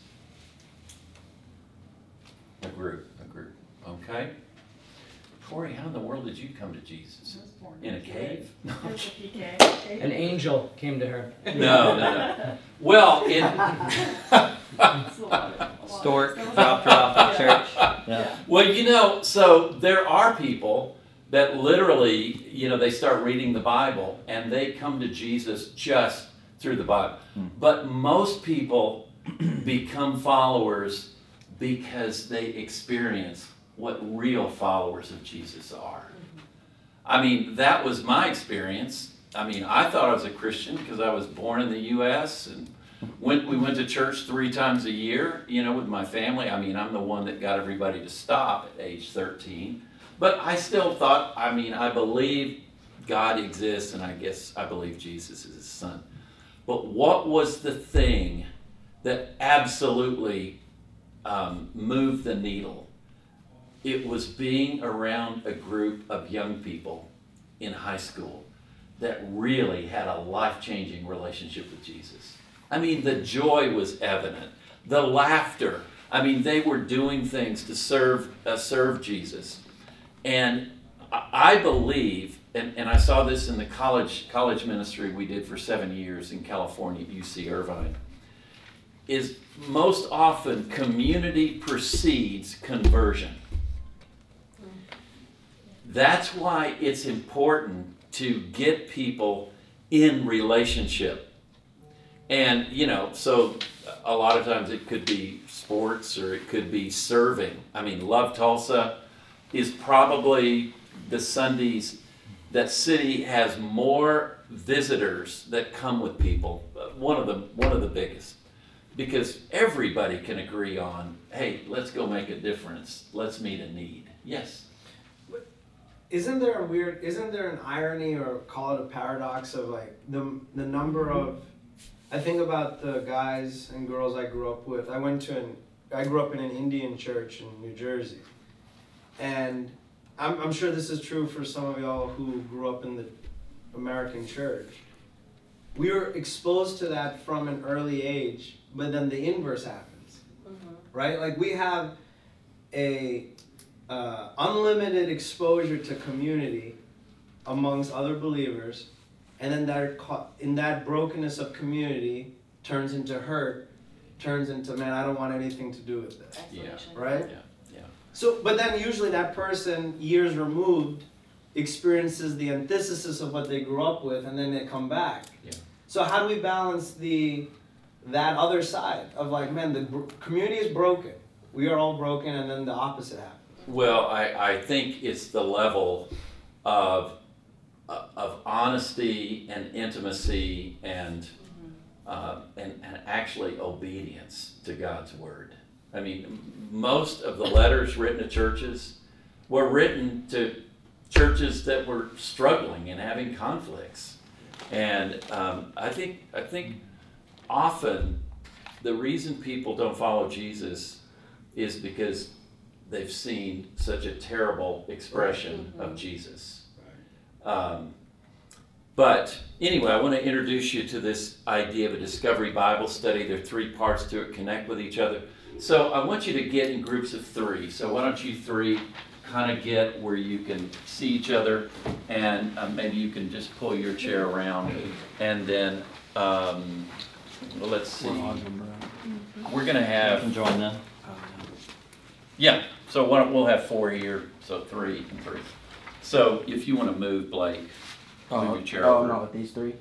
A group, a group, okay? Corey, how in the world did you come to Jesus? In a cave? No, It was a P K. An angel came to her. no, no. Well, it, It's a lot of- a lot Stork of- dropped her off at church. Yeah. well, you know, so there are people that literally, you know, they start reading the Bible and they come to Jesus just through the Bible. Hmm. But most people become followers because they experience what real followers of Jesus are. I mean, that was my experience. I mean, I thought I was a Christian because I was born in the U S and went, we went to church three times a year, you know, with my family. I mean, I'm the one that got everybody to stop at age thirteen. But I still thought, I mean, I believe God exists, and I guess I believe Jesus is His Son. But what was the thing that absolutely um, moved the needle? It was being around a group of young people in high school that really had a life-changing relationship with Jesus. I mean, the joy was evident, the laughter. I mean, they were doing things to serve uh, serve Jesus. And I believe, and, and I saw this in the college college ministry we did for seven years in California at U C Irvine, is most often community precedes conversion. That's why it's important to get people in relationship. And, you know, so a lot of times it could be sports or it could be serving. I mean, Love Tulsa is probably the Sundays that city has more visitors that come with people. Uh, One of the one of the biggest, because everybody can agree on, hey, let's go make a difference. Let's meet a need. Yes. Isn't there a weird, isn't there an irony or call it a paradox of like the the number of, I think about the guys and girls I grew up with. I went to an, I grew up in an Indian church in New Jersey. And I'm, I'm sure this is true for some of y'all who grew up in the American church. We were exposed to that from an early age, but then the inverse happens, Mm-hmm. right? Like we have a uh, unlimited exposure to community amongst other believers, and then that co- in that brokenness of community turns into hurt, turns into, man, I don't want anything to do with this, Isolation. right? Yeah. So, but then usually that person, years removed, experiences the antithesis of what they grew up with, and then they come back. Yeah. So how do we balance the that other side of like, man, the br- community is broken. We are all broken, and then the opposite happens. Well, I, I think it's the level of uh, of honesty and intimacy and uh, and, and actually obedience to God's word. I mean, most of the letters written to churches were written to churches that were struggling and having conflicts. And um, I think I think often the reason people don't follow Jesus is because they've seen such a terrible expression Mm-hmm. of Jesus. Um, but anyway, I want to introduce you to this idea of a Discovery Bible study. There are three parts to it, connect with each other. So I want you to get in groups of three. So why don't you three kind of get where you can see each other, and uh, maybe you can just pull your chair around, and then um, well, let's see. We're gonna I have can join them. yeah. So why don't, we'll have four here. So three and three. So if you want to move, Blake, Oh, move your chair oh over. no, with these three.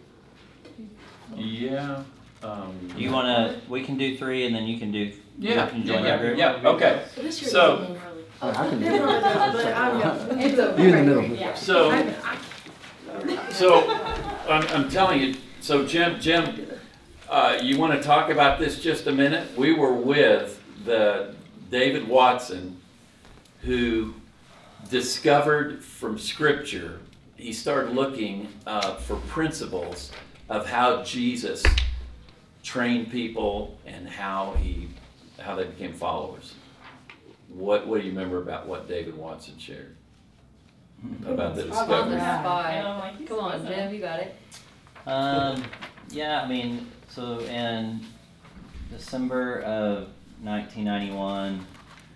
Yeah. Um, You wanna? We can do three, and then you can do. Yeah. You can Yeah. join Yeah. that group. yeah, Okay. So. Oh, I can do It's it. over there, but I'm gonna- it's over You in the right middle. here. Yeah. So. I- I- So, I'm, I'm telling you, so Jim, Jim, uh, you want to talk about this just a minute? We were with the David Watson, who discovered from Scripture, he started looking uh, for principles of how Jesus trained people and how he how they became followers. What what do you remember about what David Watson shared about the On the discovery? spot. Come on, Jim, you got it. Um, yeah, I mean, so in December of nineteen ninety-one,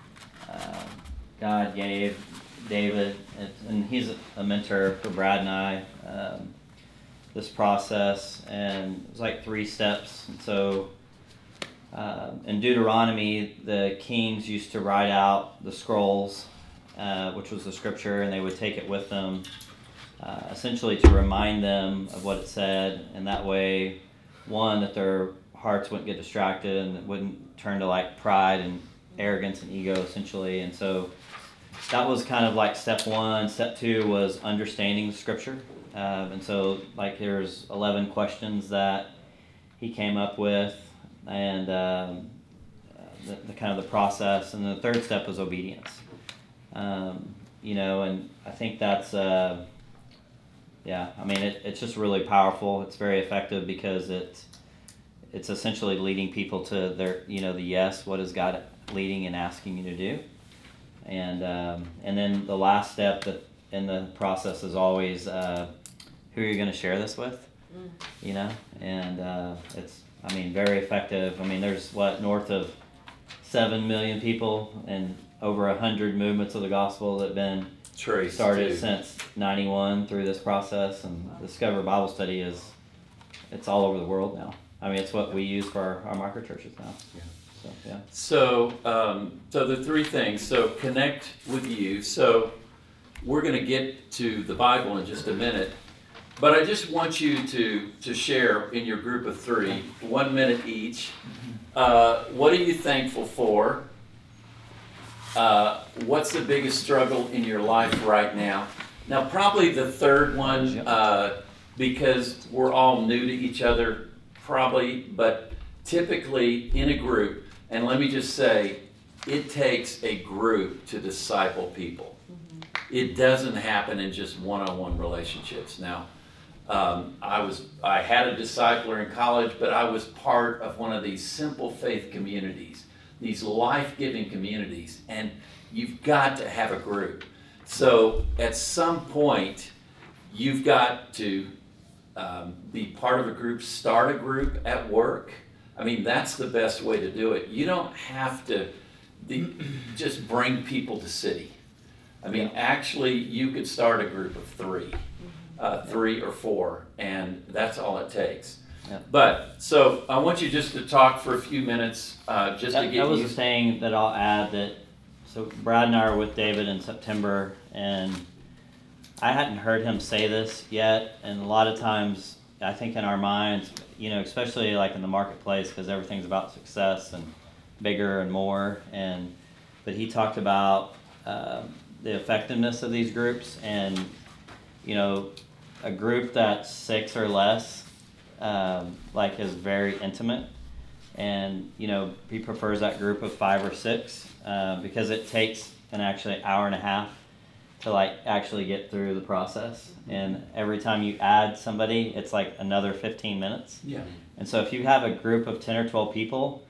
uh, God gave David, and he's a mentor for Brad and I, um, this process, and it was like three steps. And so um, in Deuteronomy, the kings used to write out the scrolls, uh, which was the scripture, and they would take it with them, uh, essentially to remind them of what it said, and that way, one, that their hearts wouldn't get distracted and it wouldn't turn to like pride and arrogance and ego, essentially. And so that was kind of like step one. Step two was understanding the scripture. Um, and so like there's eleven questions that he came up with, and um, the, the kind of the process. And the third step was obedience. Um, you know, and I think that's, uh, yeah, I mean, it, it's just really powerful. It's very effective because it's, it's essentially leading people to their, you know, the yes, what is God leading and asking you to do? And um, and then the last step that in the process is always uh, who are you going to share this with? Mm. You know, and uh, it's, I mean, very effective. I mean, there's what, north of seven million people and over a hundred movements of the gospel that have been Trace started too. since ninety-one through this process. And Discover Bible Study is, it's all over the world now. I mean, it's what we use for our, our micro churches now. Yeah. So, yeah. So, um, so the three things. So connect with you. So we're going to get to the Bible in just a minute, but I just want you to to share in your group of three, one minute each. Uh, what are you thankful for? Uh, what's the biggest struggle in your life right now? Now, probably the third one, uh, because we're all new to each other, probably, but typically in a group, and let me just say, it takes a group to disciple people. Mm-hmm. It doesn't happen in just one-on-one relationships. Now, um, I was I had a discipler in college, but I was part of one of these simple faith communities, these life-giving communities, and you've got to have a group. So at some point, you've got to um, be part of a group, start a group at work. I mean, that's the best way to do it. You don't have to the, just bring people to city. I mean, actually, you could start a group of three, uh, three or four, and that's all it takes. Yeah. But, so I want you just to talk for a few minutes, uh, just that, to get that was used. the thing that I'll add, that so Brad and I are with David in September, and I hadn't heard him say this yet, and a lot of times I think in our minds, you know, especially like in the marketplace, because everything's about success and bigger and more, and but he talked about um, the effectiveness of these groups, and you know, a group that's six or less um, like is very intimate, and you know, he prefers that group of five or six uh, because it takes an actually hour and a half to like actually get through the process, and every time you add somebody, it's like another fifteen minutes. Yeah. And so if you have a group of ten or twelve people,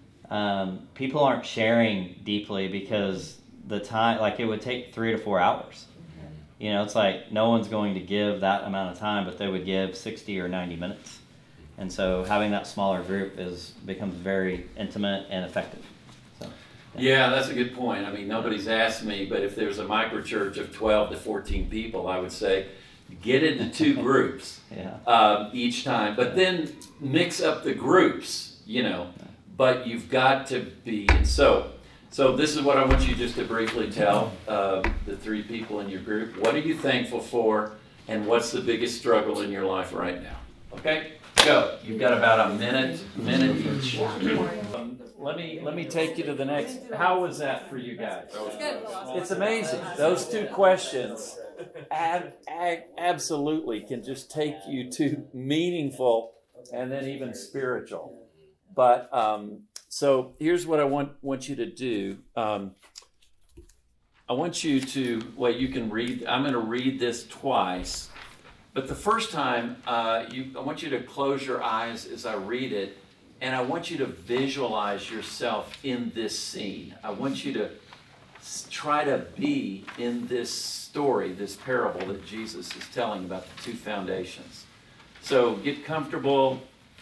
um, people aren't sharing deeply because the time, like it would take three to four hours. You know, it's like no one's going to give that amount of time, but they would give sixty or ninety minutes. And so having that smaller group is becomes very intimate and effective. So, Yeah, that's a good point. I mean, nobody's asked me, but if there's a microchurch of twelve to fourteen people, I would say get into two groups yeah. um, each time, but then mix up the groups, you know, but you've got to be, and so, so this is what I want you just to briefly tell uh, the three people in your group. What are you thankful for, and what's the biggest struggle in your life right now? Okay, go. You've got about a minute, minute each. Um, let me let me take you to the next. How was that for you guys? It's amazing. Those two questions ab- ab- absolutely can just take you to meaningful and then even spiritual. But um, so here's what I want want you to do. Um, I want you to, well, you can read, I'm going to read this twice, but the first time, uh, you, I want you to close your eyes as I read it, and I want you to visualize yourself in this scene. I want you to s- try to be in this story, this parable that Jesus is telling about the two foundations. So get comfortable,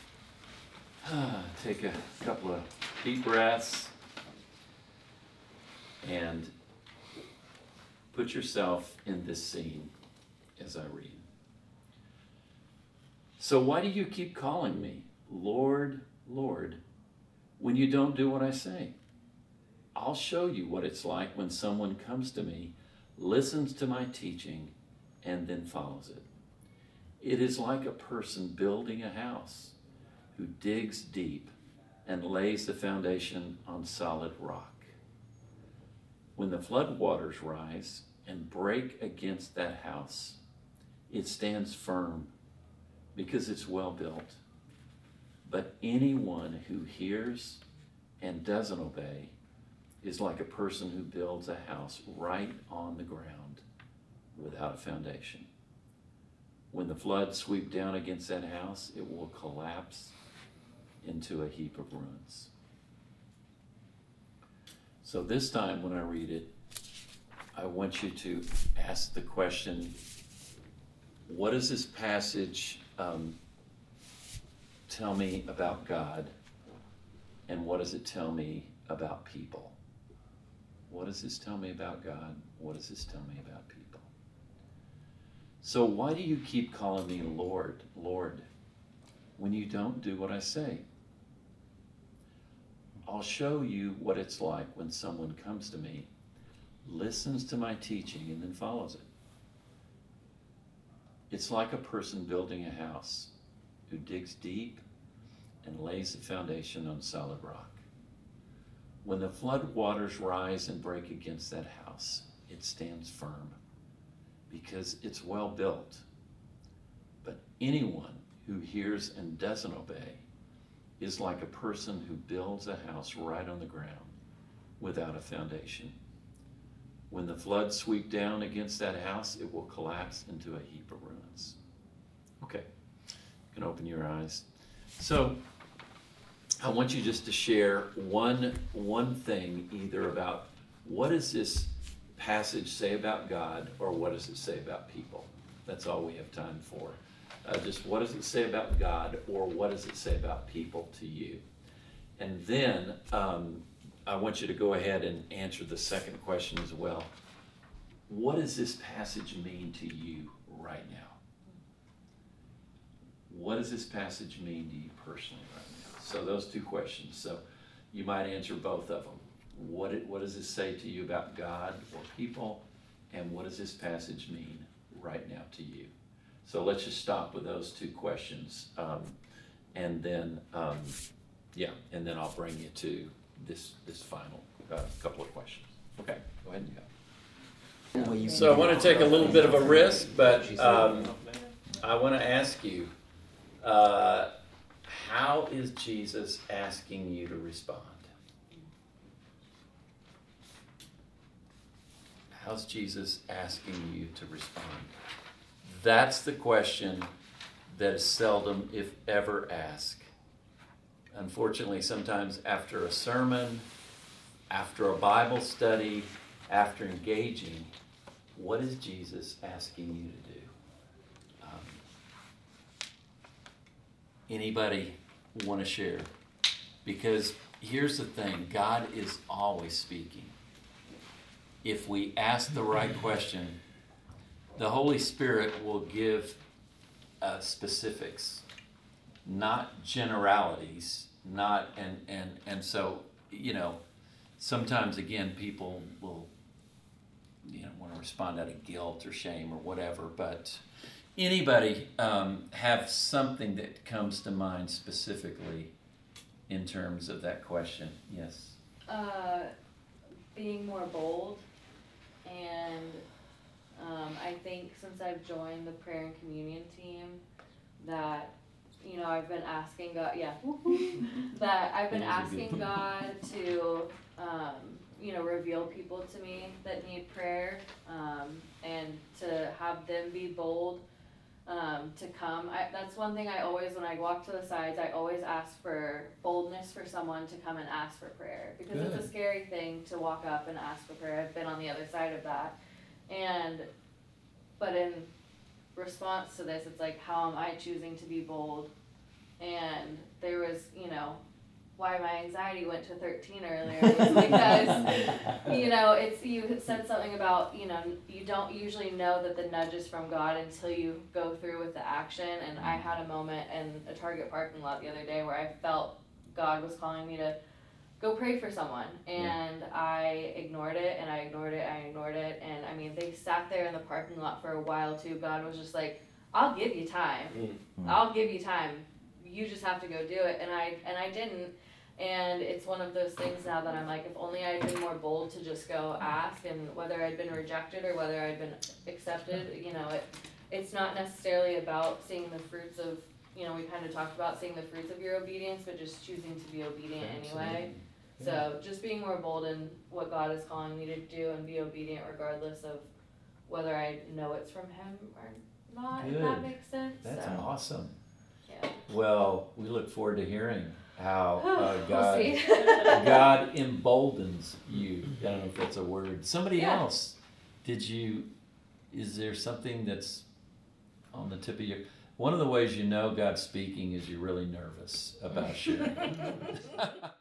take a couple of deep breaths, and put yourself in this scene as I read. So why do you keep calling me, Lord, Lord, when you don't do what I say? I'll show you what it's like when someone comes to me, listens to my teaching, and then follows it. It is like a person building a house who digs deep and lays the foundation on solid rock. When the flood waters rise and break against that house, it stands firm because it's well built. But anyone who hears and doesn't obey is like a person who builds a house right on the ground without a foundation. When the floods sweep down against that house, it will collapse into a heap of ruins. So this time when I read it, I want you to ask the question, what does this passage um, tell me about God, and what does it tell me about people? What does this tell me about God? What does this tell me about people? So why do you keep calling me Lord, Lord, when you don't do what I say? I'll show you what it's like when someone comes to me, listens to my teaching, and then follows it. It's like a person building a house who digs deep and lays the foundation on solid rock. When the flood waters rise and break against that house, it stands firm because it's well built. But anyone who hears and doesn't obey is like a person who builds a house right on the ground without a foundation. When the floods sweep down against that house, it will collapse into a heap of ruins. Okay, you can open your eyes. So I want you just to share one, one thing either about what does this passage say about God, or what does it say about people? That's all we have time for. Uh, just what does it say about God, or what does it say about people to you? And then um, I want you to go ahead and answer the second question as well. What does this passage mean to you right now? What does this passage mean to you personally right now? So those two questions. So you might answer both of them. What, it, what does this say to you about God or people? And what does this passage mean right now to you? So let's just stop with those two questions. Um, and then, um, yeah, and then I'll bring you to this, this final uh, couple of questions. Okay, go ahead and go. So I want to take a little bit of a risk, but um, I want to ask you, uh, how is Jesus asking you to respond? How's Jesus asking you to respond? That's the question that is seldom, if ever, asked. Unfortunately, sometimes after a sermon, after a Bible study, after engaging, what is Jesus asking you to do? Um, anybody want to share? Because here's the thing, God is always speaking. If we ask the right question, the Holy Spirit will give uh, specifics, not generalities, not, and, and, and so, you know, sometimes again, people will, you know, want to respond out of guilt or shame or whatever, but anybody um, have something that comes to mind specifically in terms of that question? Yes. Uh, being more bold, and um, I think since I've joined the prayer and communion team, that you know I've been asking God, yeah, that I've been asking God to um, you know, reveal people to me that need prayer, um, and to have them be bold, um, to come. I, that's one thing I always, when I walk to the sides, I always ask for boldness for someone to come and ask for prayer, because it's Good. a scary thing to walk up and ask for prayer. I've been on the other side of that. And, but in response to this, it's like, how am I choosing to be bold? And there was, you know, why my anxiety went to thirteen earlier was because, you know, it's, you had said something about, you know, you don't usually know that the nudge is from God until you go through with the action. And I had a moment in a Target parking lot the other day where I felt God was calling me to go pray for someone, and I ignored it, and I ignored it, I ignored it, and I mean, they sat there in the parking lot for a while too. God was just like, I'll give you time. Mm. I'll give you time. You just have to go do it. And I, and I didn't. And it's one of those things now that I'm like, if only I had been more bold to just go ask, and whether I'd been rejected or whether I'd been accepted, you know, it, it's not necessarily about seeing the fruits of, you know, we kind of talked about seeing the fruits of your obedience, but just choosing to be obedient anyway. So just being more bold in what God is calling me to do, and be obedient regardless of whether I know it's from Him or not, if that Good. makes sense. That's so, awesome. yeah. Well, we look forward to hearing how uh, We'll God see. God emboldens you. I don't know if that's a word. Somebody Yeah. else, did you, is there something that's on the tip of your, one of the ways you know God's speaking is you're really nervous about sharing.